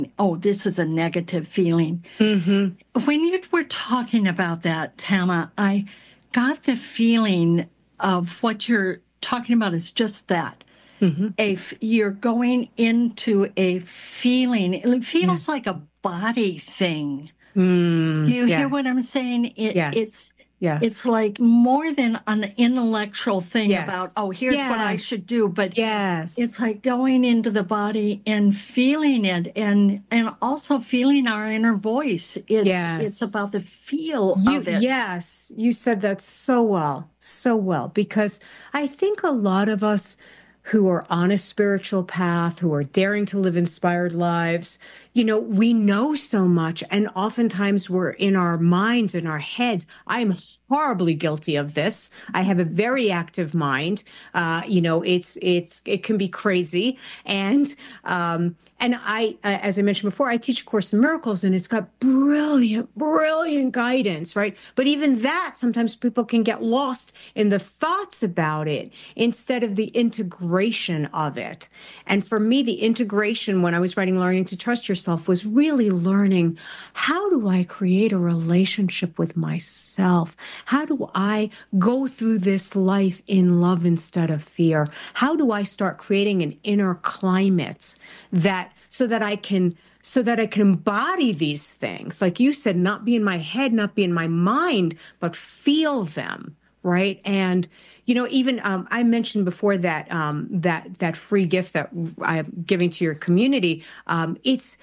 oh, this is a negative feeling. Mm-hmm. When you were talking about that, Tama, I got the feeling of what you're talking about is just that. Mm-hmm. You're going into a feeling. It feels Yes. like a body thing. You hear what Yes. I'm saying? Yes. It's Yes. like more than an intellectual thing about, Yes. oh, here's what I Yes. should do, but it's Yes. like going into the body and feeling it, and also feeling our inner voice. It's about Yes. the feel You, of it. yes, you said that so well, because I think a lot of us who are on a spiritual path, who are daring to live inspired lives, we know so much, and oftentimes we're in our minds, in our heads. I'm horribly guilty of this. I have a very active mind. It can be crazy, and I, as I mentioned before, I teach A Course in Miracles, and it's got brilliant, brilliant guidance, right? But even that, sometimes people can get lost in the thoughts about it instead of the integration of it. And for me, the integration, when I was writing Learning to Trust Yourself, was really learning, how do I create a relationship with myself? How do I go through this life in love instead of fear? How do I start creating an inner climate so that I can embody these things, like you said, not be in my head, not be in my mind, but feel them, right? And even I mentioned before that that free gift that I'm giving to your community. It's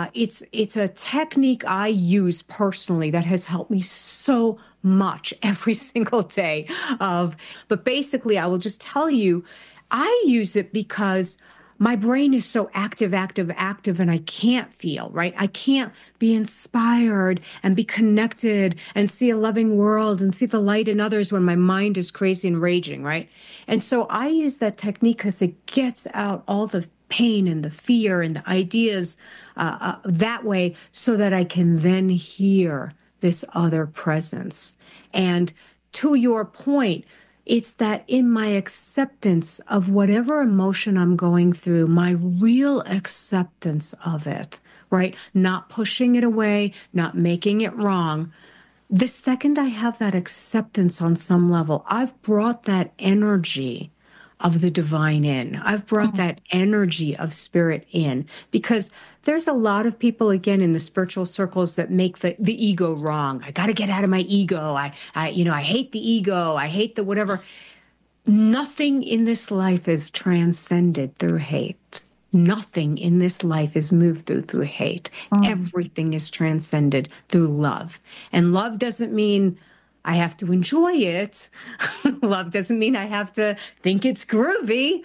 a technique I use personally that has helped me so much every single day. But basically, I will just tell you, I use it because my brain is so active, and I can't feel, right? I can't be inspired and be connected and see a loving world and see the light in others when my mind is crazy and raging, right? And so I use that technique because it gets out all the pain and the fear and the ideas that way, so that I can then hear this other presence. And to your point, it's that in my acceptance of whatever emotion I'm going through, my real acceptance of it, right? Not pushing it away, not making it wrong. The second I have that acceptance on some level, I've brought that energy of the divine in. I've brought that energy of spirit in, because there's a lot of people, again, in the spiritual circles that make the ego wrong. I got to get out of my ego. I hate the ego. I hate the whatever. Nothing in this life is transcended through hate. Nothing in this life is moved through hate. Everything is transcended through love. And love doesn't mean I have to enjoy it. Love doesn't mean I have to think it's groovy.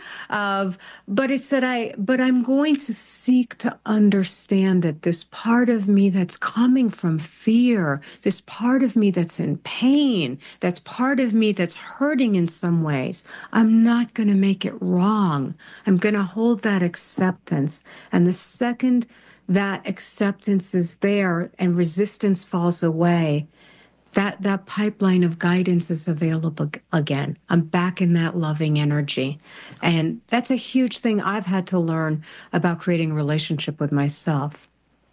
But it's that I'm going to seek to understand that this part of me that's coming from fear, this part of me that's in pain, that's part of me that's hurting in some ways, I'm not going to make it wrong. I'm going to hold that acceptance. And the second that acceptance is there and resistance falls away, that pipeline of guidance is available again. I'm back in that loving energy. And that's a huge thing I've had to learn about creating a relationship with myself.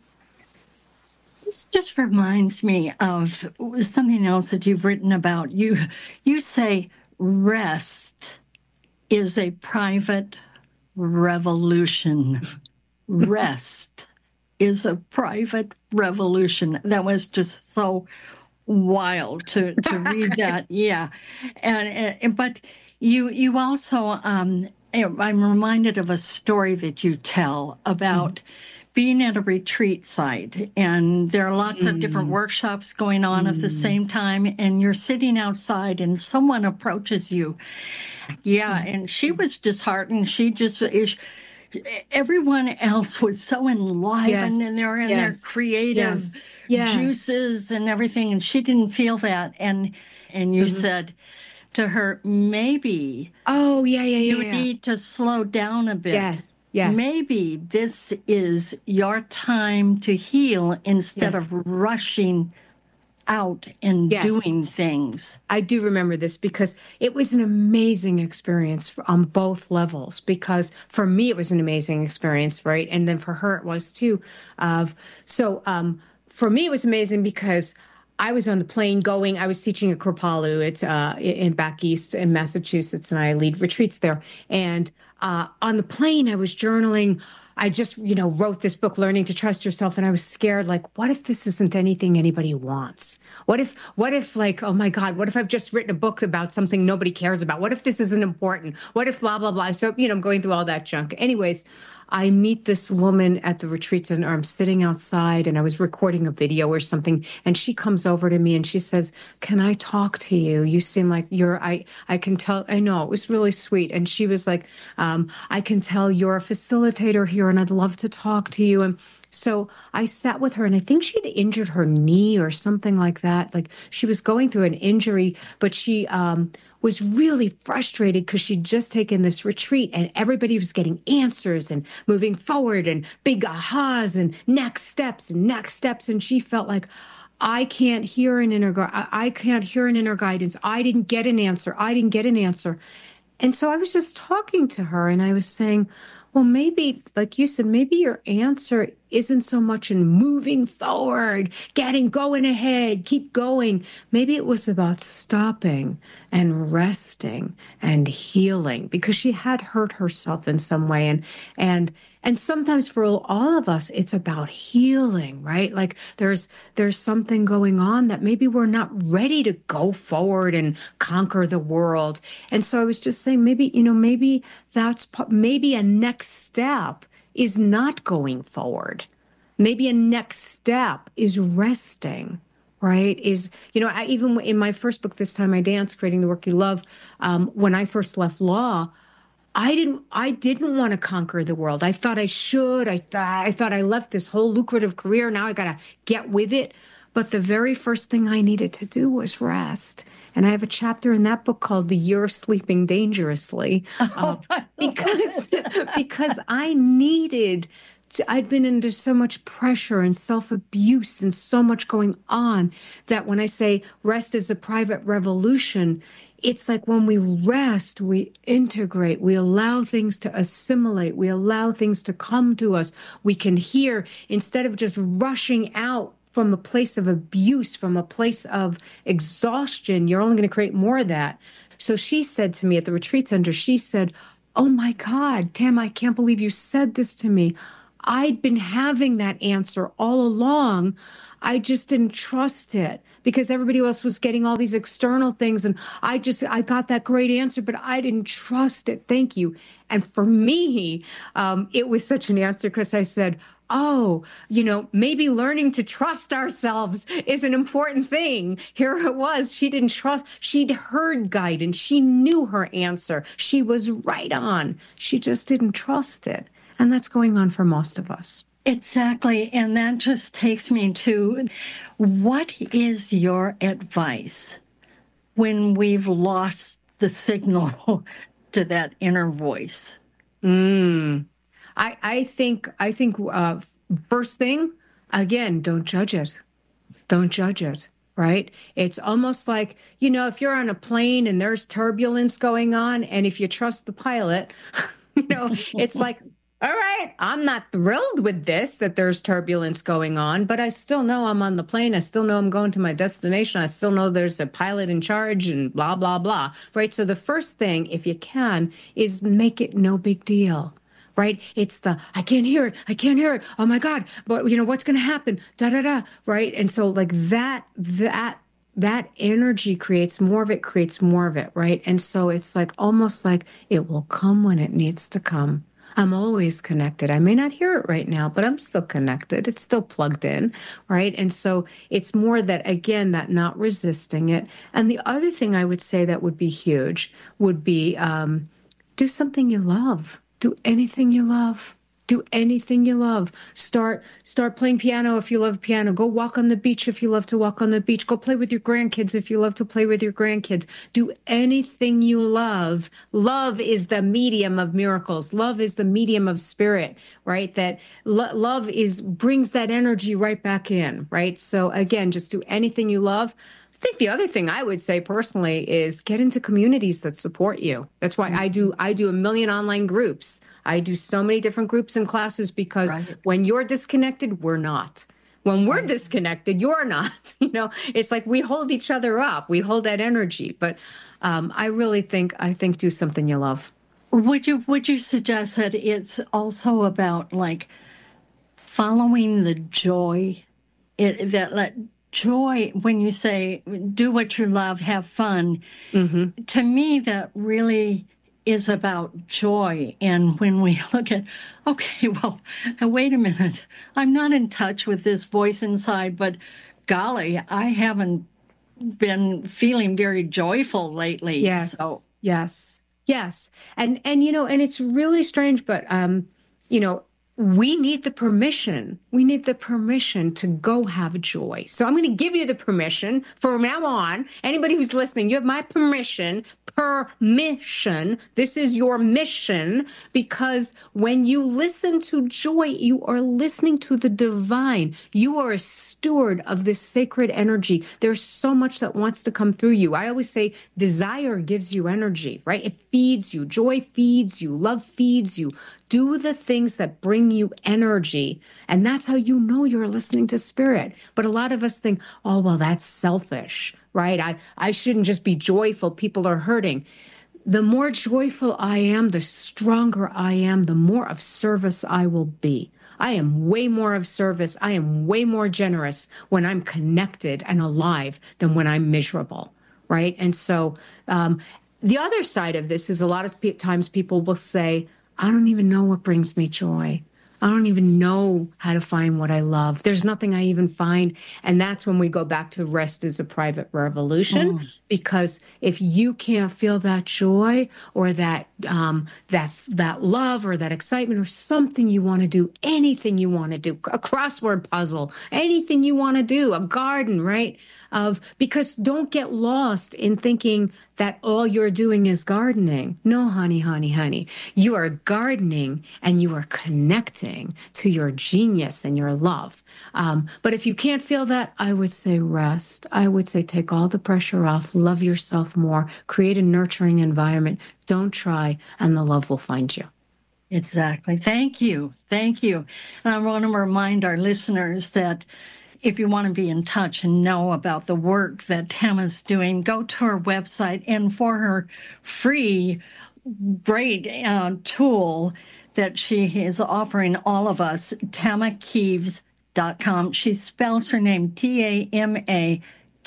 This just reminds me of something else that you've written about. You say rest is a private revolution. Rest is a private revolution. That was just so wild to read that. Yeah. But you also I'm reminded of a story that you tell about being at a retreat site, and there are lots of different workshops going on at the same time, and you're sitting outside and someone approaches you. Yeah, and she was disheartened. Everyone else was so enlivened, and they're in their creative juices and everything, and she didn't feel that. And you said to her, maybe you need to slow down a bit. Yes. Maybe this is your time to heal instead of rushing out and Yes. doing things. I do remember this because it was an amazing experience on both levels. Because for me, it was an amazing experience, right? And then for her, it was too. For me, it was amazing because I was on the plane going. I was teaching at Kripalu. It's in back east in Massachusetts, and I lead retreats there. And on the plane, I was journaling. I just, wrote this book, Learning to Trust Yourself. And I was scared, like, what if this isn't anything anybody wants? What if like, oh my God, what if I've just written a book about something nobody cares about? What if this isn't important? What if blah, blah, blah? So, I'm going through all that junk. Anyways, I meet this woman at the retreat center. I'm sitting outside and I was recording a video or something. And she comes over to me and she says, can I talk to you? You seem like I can tell. I know, it was really sweet. And she was like, I can tell you're a facilitator here and I'd love to talk to you. And so I sat with her, and I think she'd injured her knee or something like that. Like she was going through an injury, but she was really frustrated because she'd just taken this retreat and everybody was getting answers and moving forward and big ahas and next steps and next steps. And she felt like, I can't hear an inner guidance. I didn't get an answer. And so I was just talking to her and I was saying, well, maybe, like you said, maybe your answer isn't so much in moving forward, going ahead, keep going. Maybe it was about stopping and resting and healing because she had hurt herself in some way. And sometimes for all of us, it's about healing, right? Like there's something going on that maybe we're not ready to go forward and conquer the world. And so I was just saying, maybe maybe a next step is not going forward. Maybe a next step is resting, right? Even in my first book, This Time I Dance, Creating the Work You Love, when I first left law, I didn't want to conquer the world. I thought I should. I thought I left this whole lucrative career. Now I got to get with it. But the very first thing I needed to do was rest. And I have a chapter in that book called The Year of Sleeping Dangerously, because I'd been under so much pressure and self-abuse and so much going on that when I say rest is a private revolution, it's like when we rest, we integrate, we allow things to assimilate, we allow things to come to us. We can hear instead of just rushing out from a place of abuse, from a place of exhaustion. You're only going to create more of that. So she said to me at the retreat center, she said, oh my God, Tam, I can't believe you said this to me. I'd been having that answer all along. I just didn't trust it because everybody else was getting all these external things. And I got that great answer, but I didn't trust it. Thank you. And for me, it was such an answer because I said, oh, maybe learning to trust ourselves is an important thing. Here it was. She didn't trust. She'd heard guidance. She knew her answer. She was right on. She just didn't trust it. And that's going on for most of us. Exactly. And that just takes me to, what is your advice when we've lost the signal to that inner voice? I think first thing, again, don't judge it. Don't judge it, right? It's almost like, if you're on a plane and there's turbulence going on, and if you trust the pilot, it's like, all right, I'm not thrilled with this, that there's turbulence going on, but I still know I'm on the plane. I still know I'm going to my destination. I still know there's a pilot in charge and blah, blah, blah, right? So the first thing, if you can, is make it no big deal, right? It's I can't hear it. Oh my God, but what's going to happen? Da, da, da, right? And so like that energy creates more of it, right? And so it's like, almost like it will come when it needs to come. I'm always connected. I may not hear it right now, but I'm still connected. It's still plugged in, right? And so it's more that, again, that not resisting it. And the other thing I would say that would be huge would be do something you love. Do anything you love. Do anything you love. Start playing piano if you love piano. Go walk on the beach if you love to walk on the beach. Go play with your grandkids if you love to play with your grandkids. Do anything you love. Love is the medium of miracles. Love is the medium of spirit, right? That love brings that energy right back in, right? So again, just do anything you love. I think the other thing I would say personally is get into communities that support you. That's why I do a million online groups. I do so many different groups and classes because when you're disconnected, we're not. When we're disconnected, you're not. It's like we hold each other up. We hold that energy. But I think do something you love. Would you suggest that it's also about like following the joy? Joy, when you say do what you love, have fun, to me that really is about joy. And when we look at, okay, well, wait a minute, I'm not in touch with this voice inside, but golly, I haven't been feeling very joyful lately. Yes, so. yes. And it's really strange, but, we need the permission. We need the permission to go have joy. So I'm going to give you the permission from now on. Anybody who's listening, you have my permission. This is your mission, because when you listen to joy, you are listening to the divine. You are a steward of this sacred energy. There's so much that wants to come through you. I always say desire gives you energy, right? It feeds you. Joy feeds you. Love feeds you. Do the things that bring you energy. And that's how you know you're listening to spirit. But a lot of us think, oh, well, that's selfish, right? I shouldn't just be joyful. People are hurting. The more joyful I am, the stronger I am, the more of service I will be. I am way more of service. I am way more generous when I'm connected and alive than when I'm miserable, right? And so the other side of this is a lot of times people will say, I don't even know what brings me joy. I don't even know how to find what I love. There's nothing I even find. And that's when we go back to rest is a private revolution. Because if you can't feel that joy or that love or that excitement or something you want to do, anything you want to do, a crossword puzzle, anything you want to do, a garden, right? Because don't get lost in thinking that all you're doing is gardening. No, honey. You are gardening and you are connecting to your genius and your love. But if you can't feel that, I would say rest. I would say take all the pressure off, love yourself more, create a nurturing environment. Don't try, and the love will find you. Exactly. Thank you. And I want to remind our listeners that if you want to be in touch and know about the work that Tama's doing, go to her website, and for her free, great tool that she is offering all of us, TamaKieves.com. She spells her name TamaKieves,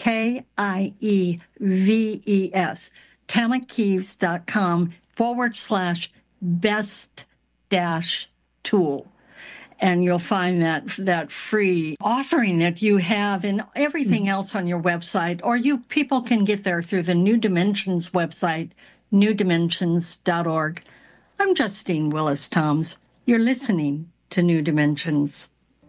TamaKieves.com/best-tool. And you'll find that free offering that you have and everything else on your website. Or people can get there through the New Dimensions website, newdimensions.org. I'm Justine Willis-Toms. You're listening to New Dimensions.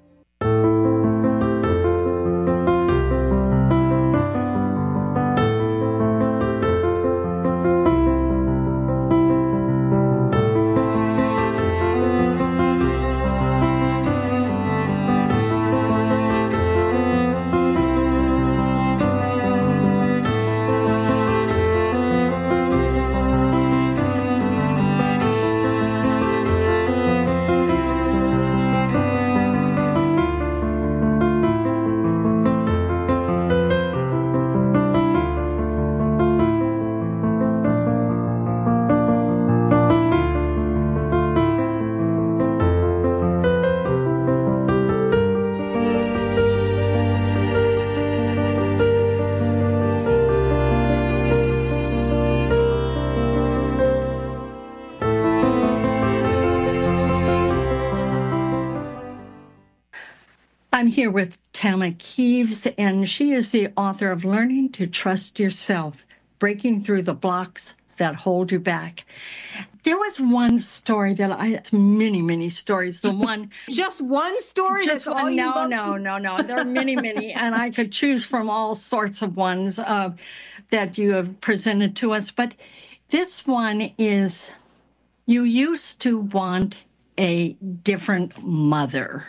I'm here with Tama Kieves, and she is the author of Learning to Trust Yourself, Breaking Through the Blocks That Hold You Back. There was one story that many, many stories. The one, Just one story? just That's all one, you no, love? no. There are many, many, and I could choose from all sorts of ones that you have presented to us. But this one is, you used to want a different mother.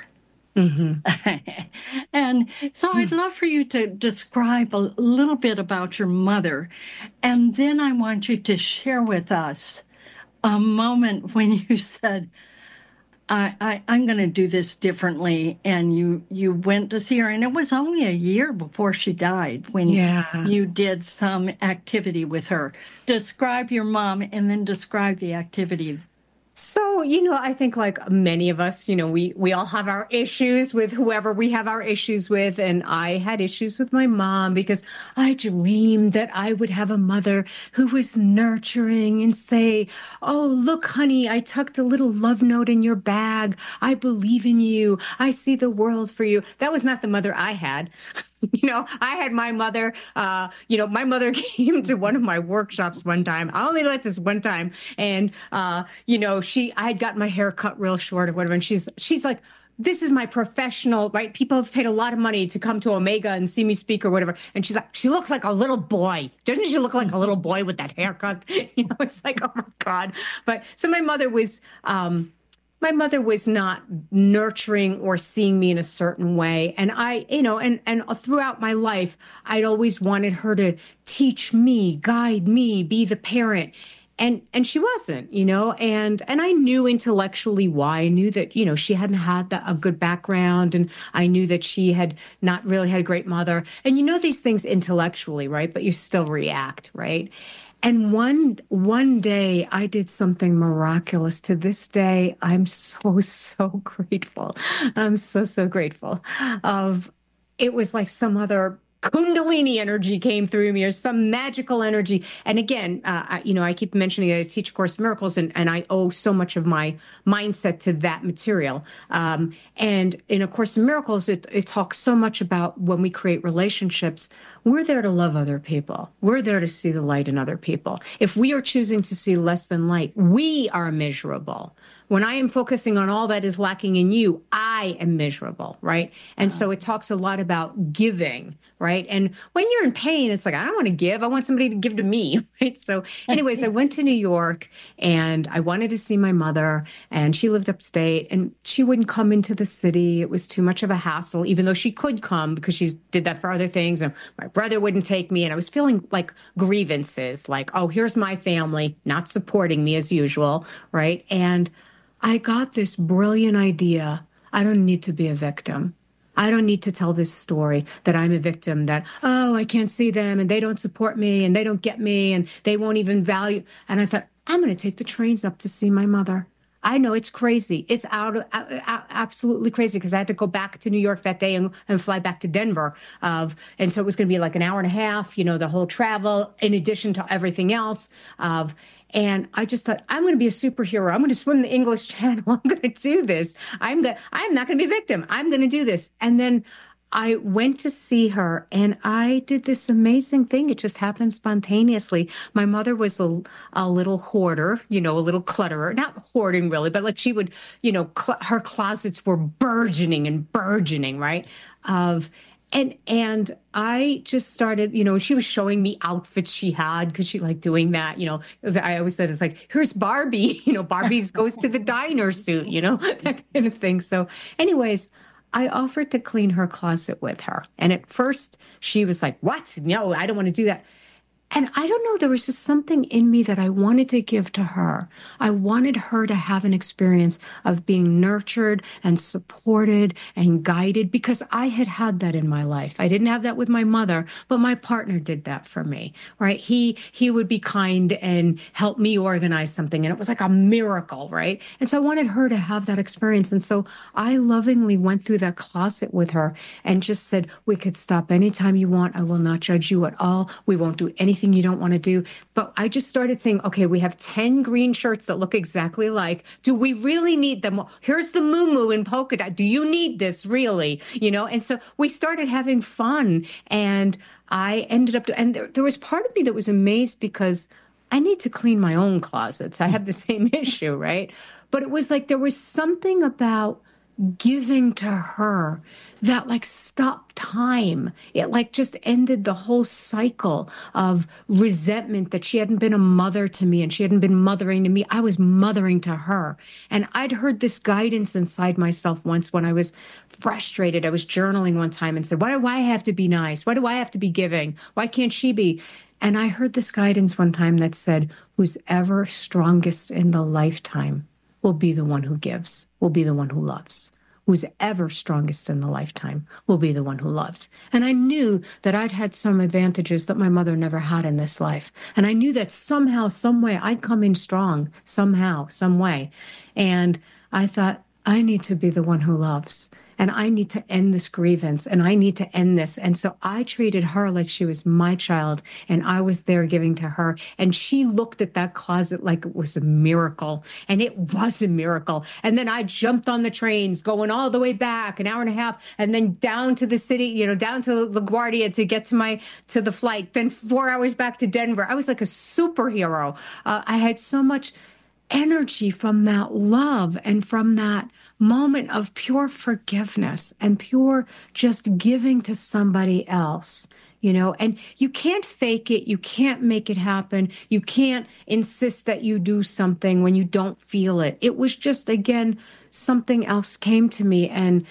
And so I'd love for you to describe a little bit about your mother. And then I want you to share with us a moment when you said, I'm going to do this differently. And you went to see her. And it was only a year before she died when Yeah. you did some activity with her. Describe your mom and then describe the activity. So, I think like many of us, we all have our issues with whoever we have our issues with. And I had issues with my mom because I dreamed that I would have a mother who was nurturing and say, "Oh, look, honey, I tucked a little love note in your bag. I believe in you. I see the world for you." That was not the mother I had. I had my mother, my mother came to one of my workshops one time. I only let this one time. And, I had gotten my hair cut real short or whatever. And she's like, "This is my professional," right? People have paid a lot of money to come to Omega and see me speak or whatever. And she's like, "She looks like a little boy. Doesn't she look like a little boy with that haircut?" It's like, oh my God. But so my mother was not nurturing or seeing me in a certain way. And and throughout my life, I'd always wanted her to teach me, guide me, be the parent. And she wasn't, and I knew intellectually why. I knew that, she hadn't had a good background, and I knew that she had not really had a great mother. And these things intellectually, right? But you still react, right? And one day I did something miraculous. To this day, I'm so grateful. I'm so grateful. It was like some other Kundalini energy came through me, or some magical energy. And again, I keep mentioning I teach Course in Miracles, and I owe so much of my mindset to that material. And in A Course in Miracles, it talks so much about when we create relationships, we're there to love other people. We're there to see the light in other people. If we are choosing to see less than light, we are miserable. When I am focusing on all that is lacking in you, I am miserable, right? And so it talks a lot about giving, right? And when you're in pain, it's like, I don't want to give. I want somebody to give to me, right? So anyways, I went to New York and I wanted to see my mother, and she lived upstate, and she wouldn't come into the city. It was too much of a hassle, even though she could come because she did that for other things. And my brother wouldn't take me. And I was feeling like grievances, like, oh, here's my family not supporting me as usual, right? And I got this brilliant idea. I don't need to be a victim. I don't need to tell this story that I'm a victim, that, oh, I can't see them and they don't support me and they don't get me and they won't even value. And I thought, I'm going to take the trains up to see my mother. I know it's crazy. It's absolutely crazy, because I had to go back to New York that day and fly back to Denver. And so it was going to be like an hour and a half, the whole travel, in addition to everything else. And I just thought, I'm going to be a superhero. I'm going to swim the English Channel. I'm going to do this. I'm not going to be a victim. I'm going to do this. And then I went to see her, and I did this amazing thing. It just happened spontaneously. My mother was a little hoarder, a little clutterer, not hoarding really, but like she would, her closets were burgeoning and burgeoning, right? And I just started, she was showing me outfits she had, because she liked doing that. I always said, it's like, here's Barbie, Barbie's goes to the diner suit, that kind of thing. So anyways, I offered to clean her closet with her. And at first she was like, "What? No, I don't want to do that." And I don't know, there was just something in me that I wanted to give to her. I wanted her to have an experience of being nurtured and supported and guided, because I had had that in my life. I didn't have that with my mother, but my partner did that for me, right? He would be kind and help me organize something, and it was like a miracle, right? And so I wanted her to have that experience. And so I lovingly went through that closet with her and just said, "We could stop anytime you want. I will not judge you at all. We won't do anything you don't want to do." But I just started saying, okay, we have 10 green shirts that look exactly alike. Do we really need them? Here's the moo in polka dot. Do you need this really? And so we started having fun, and I ended up, and there was part of me that was amazed, because I need to clean my own closets. I have the same issue, right? But it was like there was something about giving to her that like stopped time. It like just ended the whole cycle of resentment that she hadn't been a mother to me and she hadn't been mothering to me. I was mothering to her. And I'd heard this guidance inside myself once when I was frustrated. I was journaling one time and said, why do I have to be nice? Why do I have to be giving? Why can't she be? And I heard this guidance one time that said, who's ever strongest in the lifetime will be the one who gives, will be the one who loves. Who's ever strongest in the lifetime will be the one who loves. And I knew that I'd had some advantages that my mother never had in this life. And I knew that somehow, some way, I'd come in strong, somehow, some way. And I thought, I need to be the one who loves. And I need to end this grievance, and I need to end this. And so I treated her like she was my child, and I was there giving to her. And she looked at that closet like it was a miracle, and it was a miracle. And then I jumped on the trains going all the way back, an hour and a half, and then down to the city, you know, down to LaGuardia to get to the flight, then 4 hours back to Denver. I was like a superhero. I had so much energy from that love and from that moment of pure forgiveness and pure just giving to somebody else, you know, and you can't fake it. You can't make it happen. You can't insist that you do something when you don't feel it. It was just, again, something else came to me. And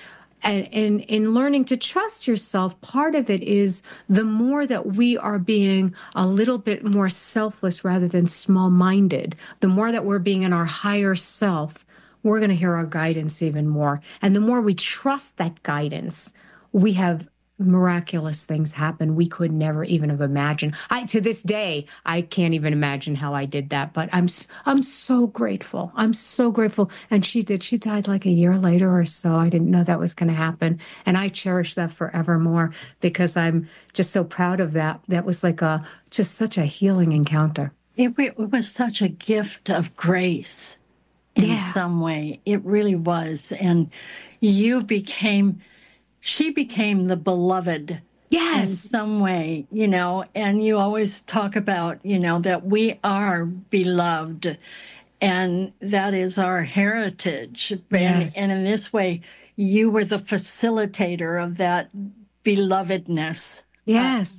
in learning to trust yourself, part of it is the more that we are being a little bit more selfless rather than small-minded, the more that we're being in our higher self, we're going to hear our guidance even more. And the more we trust that guidance, we have miraculous things happen we could never even have imagined. To this day, I can't even imagine how I did that, but I'm so grateful. I'm so grateful. And she died like a year later or so. I didn't know that was going to happen. And I cherish that forevermore because I'm just so proud of that. That was like just such a healing encounter. It was such a gift of grace in some way. It really was. And she became the beloved in some way, you know, and you always talk about, you know, that we are beloved and that is our heritage. Yes. And in this way, you were the facilitator of that belovedness. Yes.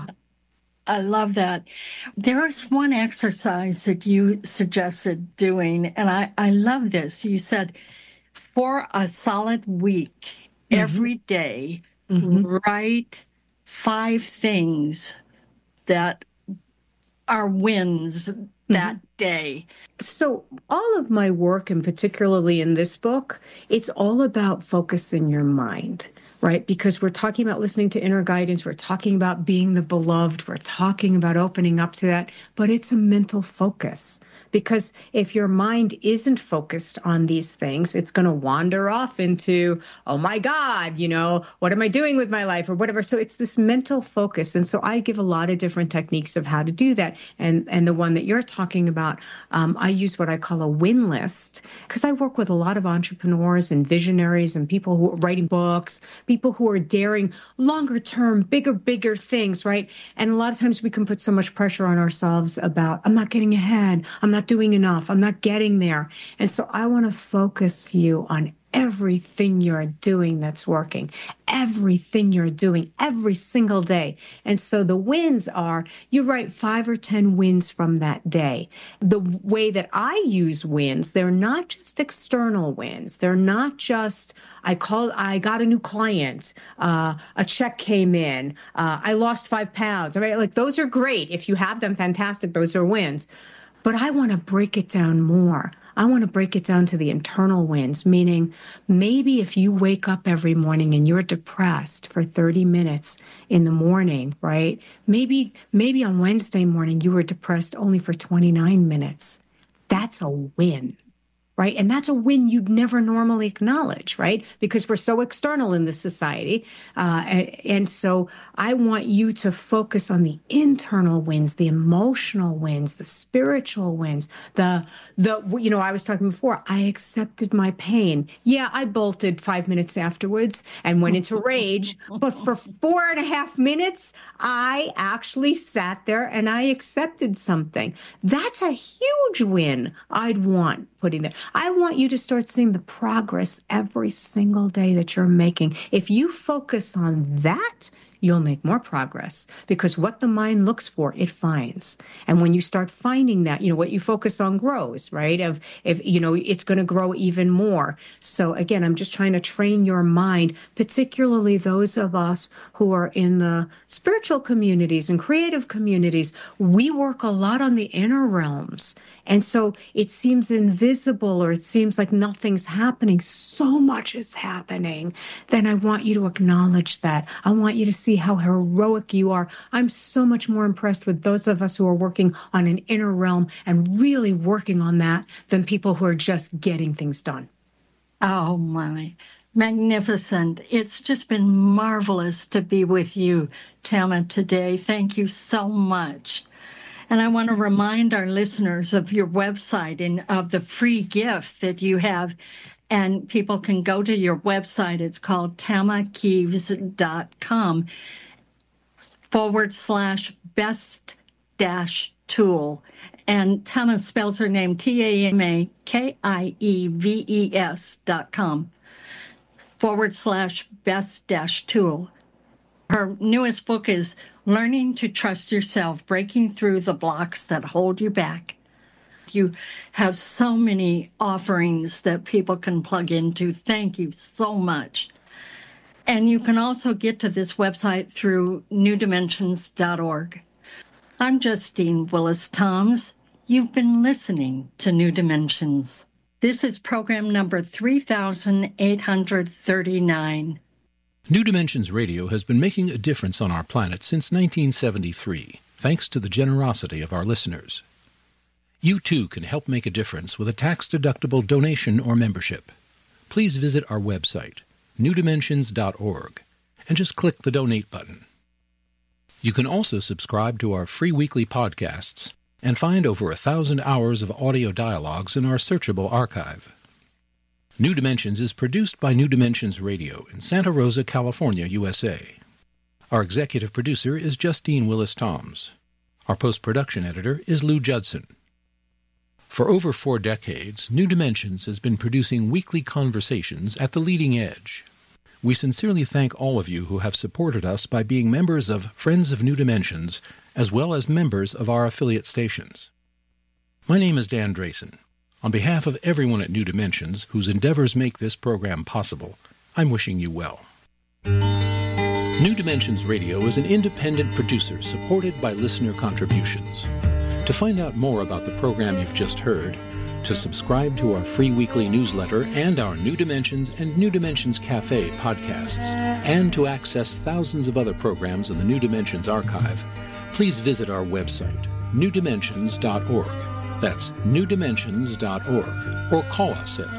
I love that. There was one exercise that you suggested doing, and I love this. You said, for a solid week, every day, write 5 things that are wins that day. So all of my work, and particularly in this book, it's all about focusing your mind, right? Because we're talking about listening to inner guidance. We're talking about being the beloved. We're talking about opening up to that. But it's a mental focus. Because if your mind isn't focused on these things, it's going to wander off into, oh my God, you know, what am I doing with my life or whatever. So it's this mental focus. And so I give a lot of different techniques of how to do that. And the one that you're talking about, I use what I call a win list because I work with a lot of entrepreneurs and visionaries and people who are writing books, people who are daring longer term, bigger things, right? And a lot of times we can put so much pressure on ourselves about, I'm not getting ahead. I'm not doing enough. I'm not getting there. And so I want to focus you on everything you're doing that's working, everything you're doing every single day. And so the wins are, you write 5 or 10 wins from that day. The way that I use wins, they're not just external wins. They're not just, I got a new client, a check came in, I lost 5 pounds. Right? Like those are great. If you have them, fantastic. Those are wins. But I want to break it down more. I want to break it down to the internal wins, meaning maybe if you wake up every morning and you're depressed for 30 minutes in the morning, right? Maybe on Wednesday morning you were depressed only for 29 minutes. That's a win. right? And that's a win you'd never normally acknowledge, right? Because we're so external in this society. And so I want you to focus on the internal wins, the emotional wins, the spiritual wins, I was talking before, I accepted my pain. Yeah, I bolted 5 minutes afterwards and went into rage, but for 4.5 minutes, I actually sat there and I accepted something. That's a huge win I'd want putting there. I want you to start seeing the progress every single day that you're making. If you focus on that, you'll make more progress, because what the mind looks for, it finds. And when you start finding that, what you focus on grows, right? If it's going to grow even more. So again, I'm just trying to train your mind, particularly those of us who are in the spiritual communities and creative communities. We work a lot on the inner realms. And so it seems invisible, or it seems like nothing's happening. So much is happening. Then I want you to acknowledge that. I want you to see how heroic you are. I'm so much more impressed with those of us who are working on an inner realm and really working on that than people who are just getting things done. Oh, my. Magnificent. It's just been marvelous to be with you, Tama, today. Thank you so much. And I want to remind our listeners of your website and of the free gift that you have. And people can go to your website. It's called tamakives.com/best-tool. And Tama spells her name TAMAKIEVES.com/best-tool. Her newest book is Learning to Trust Yourself, Breaking Through the Blocks That Hold You Back. You have so many offerings that people can plug into. Thank you so much. And you can also get to this website through newdimensions.org. I'm Justine Willis-Toms. You've been listening to New Dimensions. This is program number 3839. New Dimensions Radio has been making a difference on our planet since 1973, thanks to the generosity of our listeners. You too can help make a difference with a tax-deductible donation or membership. Please visit our website, newdimensions.org, and just click the donate button. You can also subscribe to our free weekly podcasts and find over 1,000 hours of audio dialogues in our searchable archive. New Dimensions is produced by New Dimensions Radio in Santa Rosa, California, USA. Our executive producer is Justine Willis-Toms. Our post-production editor is Lou Judson. For over 4 decades, New Dimensions has been producing weekly conversations at the leading edge. We sincerely thank all of you who have supported us by being members of Friends of New Dimensions, as well as members of our affiliate stations. My name is Dan Drayson. On behalf of everyone at New Dimensions, whose endeavors make this program possible, I'm wishing you well. New Dimensions Radio is an independent producer supported by listener contributions. To find out more about the program you've just heard, to subscribe to our free weekly newsletter and our New Dimensions and New Dimensions Cafe podcasts, and to access thousands of other programs in the New Dimensions archive, please visit our website, newdimensions.org. That's newdimensions.org. Or call us at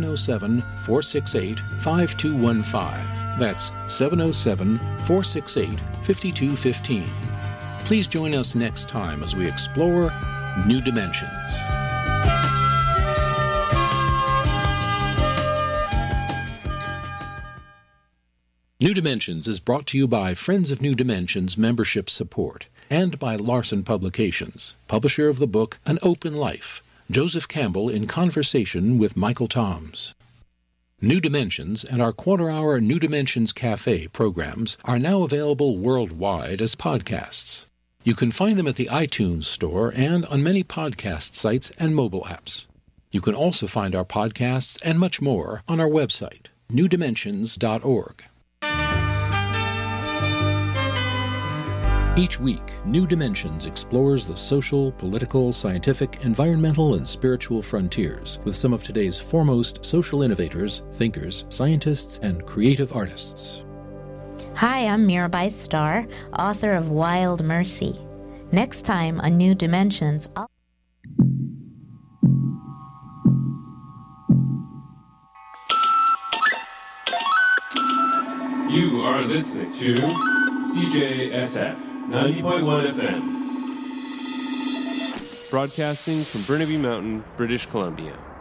707-468-5215. That's 707-468-5215. Please join us next time as we explore New Dimensions. New Dimensions is brought to you by Friends of New Dimensions membership support and by Larson Publications, publisher of the book An Open Life, Joseph Campbell in conversation with Michael Toms. New Dimensions and our quarter-hour New Dimensions Cafe programs are now available worldwide as podcasts. You can find them at the iTunes Store and on many podcast sites and mobile apps. You can also find our podcasts and much more on our website, newdimensions.org. Each week, New Dimensions explores the social, political, scientific, environmental, and spiritual frontiers with some of today's foremost social innovators, thinkers, scientists, and creative artists. Hi, I'm Mirabai Starr, author of Wild Mercy. Next time on New Dimensions, listening to CJSF 90.1 FM. Broadcasting from Burnaby Mountain, British Columbia.